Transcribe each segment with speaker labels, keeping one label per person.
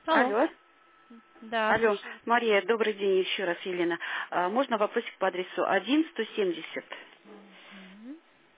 Speaker 1: Алло.
Speaker 2: Алло.
Speaker 1: Да,
Speaker 2: Алло.
Speaker 1: слушаю.
Speaker 2: Мария, добрый день еще раз, Елена. Можно вопросик по адресу 1-170?
Speaker 1: Мгм.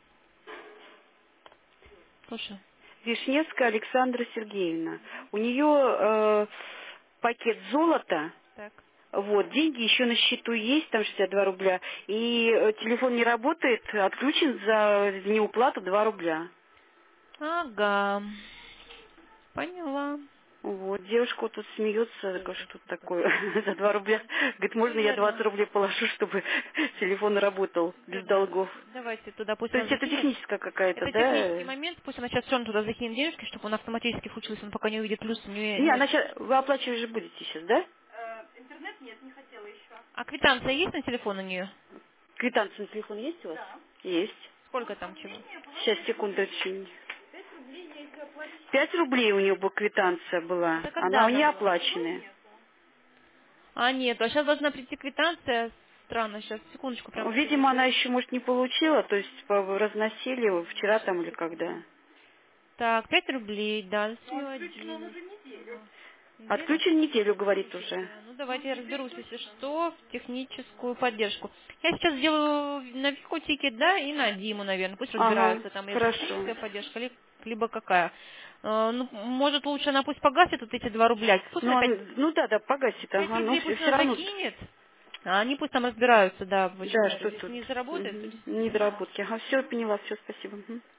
Speaker 1: Слушаю.
Speaker 2: Вишневская Александра Сергеевна. У нее пакет золота.
Speaker 1: Так.
Speaker 2: Вот, деньги еще на счету есть, там 62 рубля. И телефон не работает, отключен за неуплату 2 рубля.
Speaker 1: Ага. Поняла.
Speaker 2: Вот, девушка вот тут смеется, говорит, что тут такое за 2 рубля. Говорит,
Speaker 1: Все
Speaker 2: можно я 20
Speaker 1: верно.
Speaker 2: рублей положу, чтобы телефон работал
Speaker 1: Все
Speaker 2: без
Speaker 1: верно.
Speaker 2: долгов.
Speaker 1: Давайте туда, пусть
Speaker 2: То
Speaker 1: она
Speaker 2: есть это
Speaker 1: закинет.
Speaker 2: техническая какая-то,
Speaker 1: Это технический
Speaker 2: да?
Speaker 1: момент, пусть она сейчас все равно туда закинет денежки, чтобы он автоматически включился, он пока не увидит плюс,
Speaker 2: Не,
Speaker 1: не...
Speaker 2: она сейчас, вы оплачивать же будете сейчас, да?
Speaker 1: А квитанция есть на телефон у нее?
Speaker 2: Квитанция на телефон есть у вас? Есть.
Speaker 1: Сколько там чего?
Speaker 2: Сейчас, секундочку. 5 рублей у нее квитанция была.
Speaker 1: Это когда
Speaker 2: Она
Speaker 1: она
Speaker 2: не
Speaker 1: была?
Speaker 2: оплаченная.
Speaker 1: А, нет, а сейчас должна прийти квитанция. Странно, сейчас, секундочку, прям
Speaker 2: Видимо, она
Speaker 1: подождите.
Speaker 2: еще, может, не получила, то есть разносили вчера там или когда.
Speaker 1: Так, 5 рублей, да, с нее 11. Ага. Неделю?
Speaker 2: Отключен неделю, говорит уже.
Speaker 1: Отключенная. Ну, давайте я разберусь, если что, в техническую поддержку. Я сейчас сделаю на Вику тикет, да, и на Диму, наверное. Пусть
Speaker 2: Ага,
Speaker 1: разбираются, там это
Speaker 2: хорошо.
Speaker 1: техническая поддержка, либо какая. Ну, может, лучше она пусть погасит вот эти 2 рубля. Пусть
Speaker 2: Ну,
Speaker 1: на 5,
Speaker 2: ну да, да, погасит,
Speaker 1: 5
Speaker 2: ага, но
Speaker 1: рублей
Speaker 2: все,
Speaker 1: пусть она
Speaker 2: равно,
Speaker 1: закинет, а они пусть там разбираются, да,
Speaker 2: да,
Speaker 1: почему это.
Speaker 2: что
Speaker 1: Если
Speaker 2: тут.
Speaker 1: не заработает, то
Speaker 2: Не
Speaker 1: действительно.
Speaker 2: доработки. Ага, все, поняла, все, спасибо. Мгм.